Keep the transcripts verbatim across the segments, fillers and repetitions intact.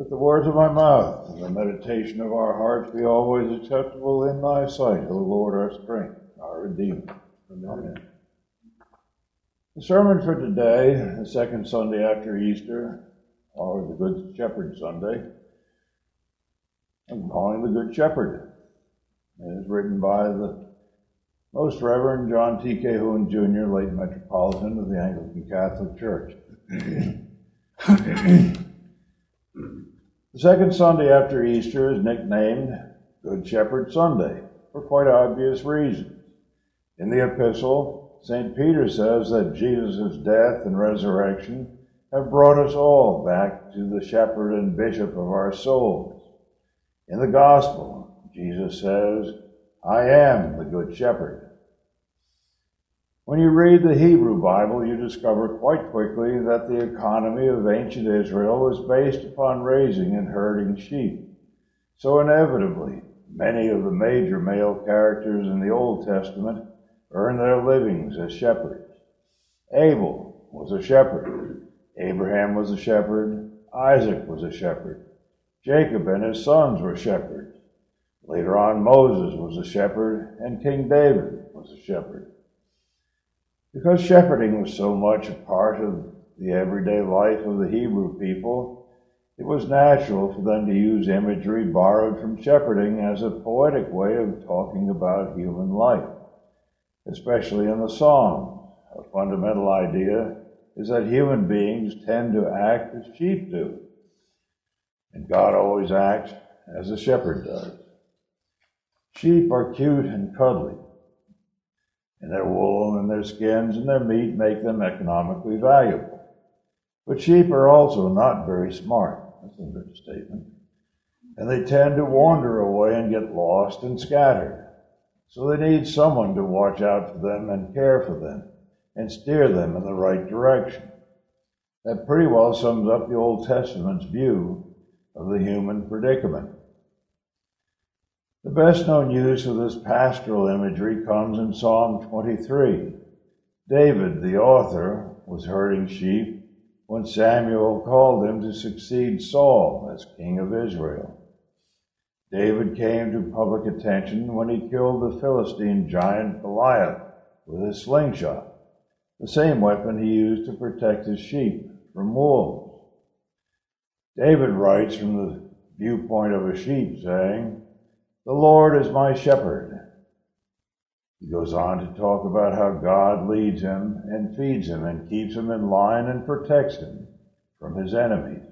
Let the words of my mouth and the meditation of our hearts be always acceptable in thy sight, O Lord, our strength, our Redeemer. Amen. The sermon for today, the second Sunday after Easter, or the Good Shepherd Sunday, I'm calling the Good Shepherd. It is written by the Most Reverend John T. Cahoon, Junior, late Metropolitan of the Anglican Catholic Church. The second Sunday after Easter is nicknamed Good Shepherd Sunday for quite obvious reasons. In the epistle, Saint Peter says that Jesus' death and resurrection have brought us all back to the shepherd and bishop of our souls. In the gospel, Jesus says, I am the Good Shepherd. When you read the Hebrew Bible, you discover quite quickly that the economy of ancient Israel was based upon raising and herding sheep. So inevitably, many of the major male characters in the Old Testament earned their livings as shepherds. Abel was a shepherd. Abraham was a shepherd. Isaac was a shepherd. Jacob and his sons were shepherds. Later on, Moses was a shepherd, and King David was a shepherd. Because shepherding was so much a part of the everyday life of the Hebrew people, it was natural for them to use imagery borrowed from shepherding as a poetic way of talking about human life, especially in the Psalms. A fundamental idea is that human beings tend to act as sheep do, and God always acts as a shepherd does. Sheep are cute and cuddly, and their wool and their skins and their meat make them economically valuable. But sheep are also not very smart. That's a good statement. And they tend to wander away and get lost and scattered. So they need someone to watch out for them and care for them and steer them in the right direction. That pretty well sums up the Old Testament's view of the human predicament. The best known use of this pastoral imagery comes in Psalm twenty-three. David, the author, was herding sheep when Samuel called him to succeed Saul as king of Israel. David came to public attention when he killed the Philistine giant Goliath with his slingshot, the same weapon he used to protect his sheep from wolves. David writes from the viewpoint of a sheep, saying, the Lord is my shepherd. He goes on to talk about how God leads him and feeds him and keeps him in line and protects him from his enemies.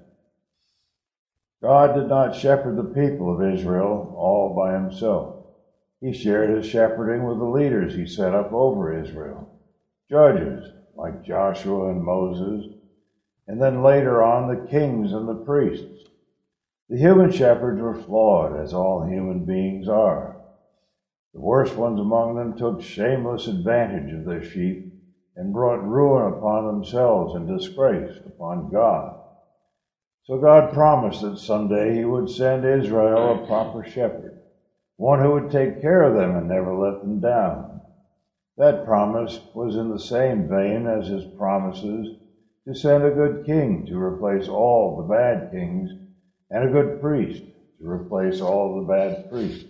God did not shepherd the people of Israel all by himself. He shared his shepherding with the leaders he set up over Israel, judges like Joshua and Moses, and then later on the kings and the priests. The human shepherds were flawed, as all human beings are. The worst ones among them took shameless advantage of their sheep and brought ruin upon themselves and disgrace upon God. So God promised that someday he would send Israel a proper shepherd, one who would take care of them and never let them down. That promise was in the same vein as his promises to send a good king to replace all the bad kings and a good priest to replace all the bad priests.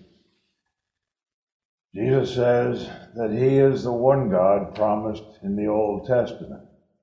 Jesus says that he is the one God promised in the Old Testament.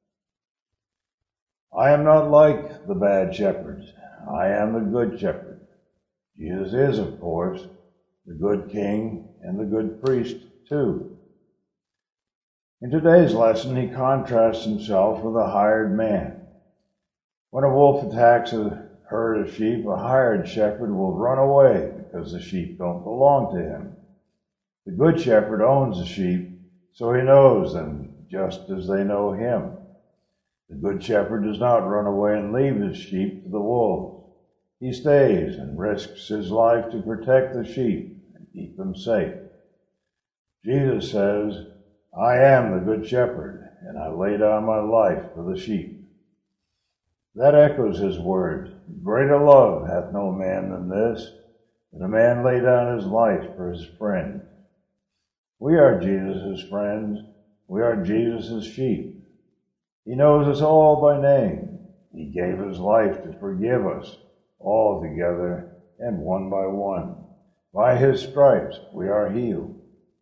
I am not like the bad shepherds. I am the good shepherd. Jesus is, of course, the good king and the good priest too. In today's lesson, he contrasts himself with a hired man. When a wolf attacks a herd of sheep, a hired shepherd will run away because the sheep don't belong to him. The good shepherd owns the sheep, so he knows them just as they know him. The good shepherd does not run away and leave his sheep to the wolves. He stays and risks his life to protect the sheep and keep them safe. Jesus says, I am the good shepherd, and I lay down my life for the sheep. That echoes his words. Greater love hath no man than this, that a man lay down his life for his friend. We are Jesus' friends. We are Jesus' sheep. He knows us all by name. He gave his life to forgive us all together and one by one. By his stripes we are healed.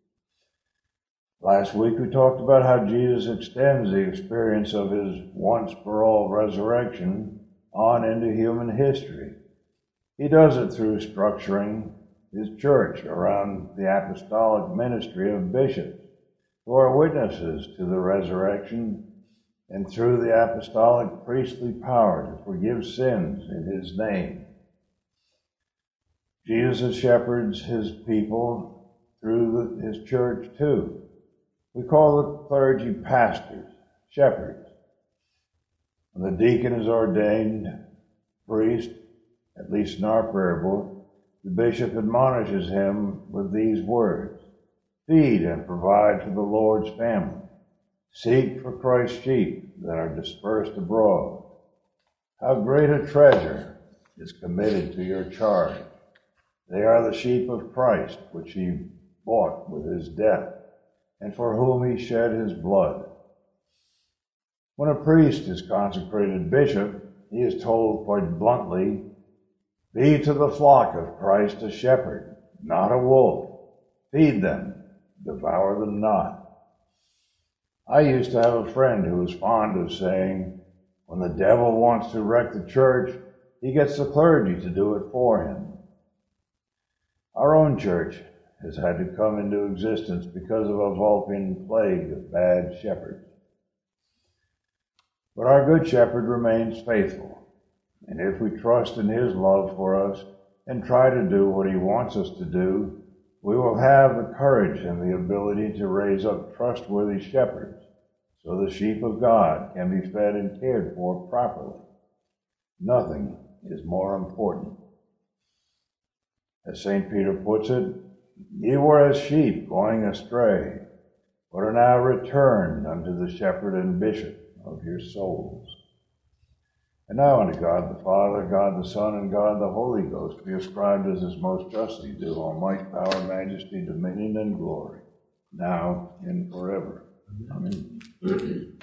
Last week we talked about how Jesus extends the experience of his once-for-all resurrection on into human history. He does it through structuring his church around the apostolic ministry of bishops, who are witnesses to the resurrection, and through the apostolic priestly power to forgive sins in his name. Jesus shepherds his people through the, his church too. We call the clergy pastors, shepherds. When the deacon is ordained priest, at least in our prayer book, the bishop admonishes him with these words: feed and provide for the Lord's family. Seek for Christ's sheep that are dispersed abroad. How great a treasure is committed to your charge. They are the sheep of Christ, which he bought with his death, and for whom he shed his blood. When a priest is consecrated bishop, he is told quite bluntly, be to the flock of Christ a shepherd, not a wolf. Feed them, devour them not. I used to have a friend who was fond of saying, when the devil wants to wreck the church, he gets the clergy to do it for him. Our own church has had to come into existence because of a Vulcan plague of bad shepherds. But our good shepherd remains faithful, and if we trust in his love for us and try to do what he wants us to do, we will have the courage and the ability to raise up trustworthy shepherds so the sheep of God can be fed and cared for properly. Nothing is more important. As Saint Peter puts it, ye were as sheep going astray, but are now returned unto the shepherd and bishop of your souls. And now unto God the Father, God the Son, and God the Holy Ghost be ascribed as is most justly due all might, power, majesty, dominion, and glory, now and forever. Amen.